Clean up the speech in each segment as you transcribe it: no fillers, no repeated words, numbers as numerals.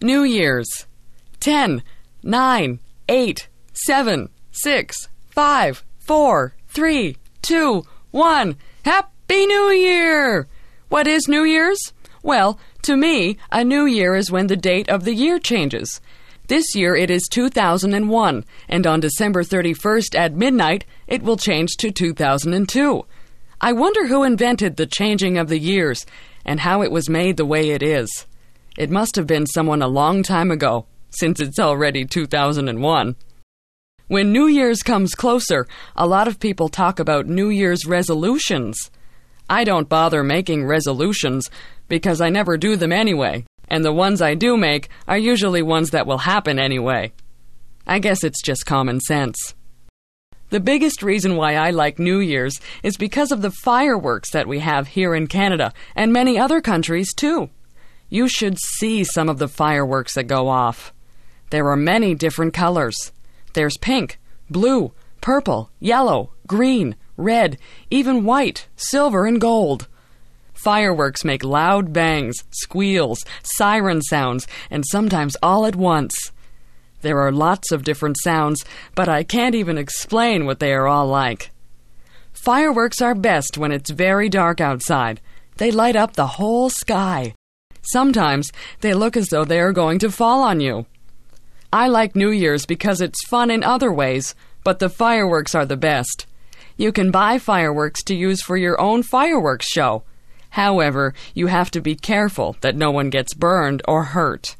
New Year's. 10, 9, 8, 7, 6, 5, 4, 3, 2, 1. Happy New Year! What is New Year's? Well, to me, a new year is when the date of the year changes. This year it is 2001, and on December 31st at midnight, it will change to 2002. I wonder who invented the changing of the years, and how it was made the way it is. It must have been someone a long time ago, since it's already 2001. When New Year's comes closer, a lot of people talk about New Year's resolutions. I don't bother making resolutions because I never do them anyway, and the ones I do make are usually ones that will happen anyway. I guess it's just common sense. The biggest reason why I like New Year's is because of the fireworks that we have here in Canada and many other countries too. You should see some of the fireworks that go off. There are many different colors. There's pink, blue, purple, yellow, green, red, even white, silver, and gold. Fireworks make loud bangs, squeals, siren sounds, and sometimes all at once. There are lots of different sounds, but I can't even explain what they are all like. Fireworks are best when it's very dark outside. They light up the whole sky. Sometimes they look as though they are going to fall on you. I like New Year's because it's fun in other ways, but the fireworks are the best. You can buy fireworks to use for your own fireworks show. However, you have to be careful that no one gets burned or hurt.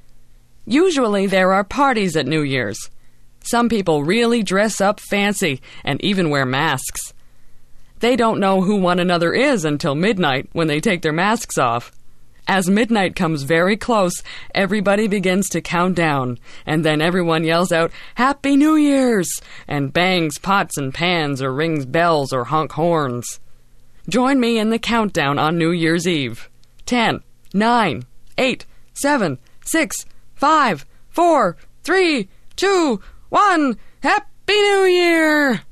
Usually there are parties at New Year's. Some people really dress up fancy and even wear masks. They don't know who one another is until midnight when they take their masks off. As midnight comes very close, everybody begins to count down, and then everyone yells out, "Happy New Year's!" and bangs pots and pans or rings bells or honk horns. Join me in the countdown on New Year's Eve. 10, 9, 8, 7, 6, 5, 4, 3, 2, 1. Happy New Year!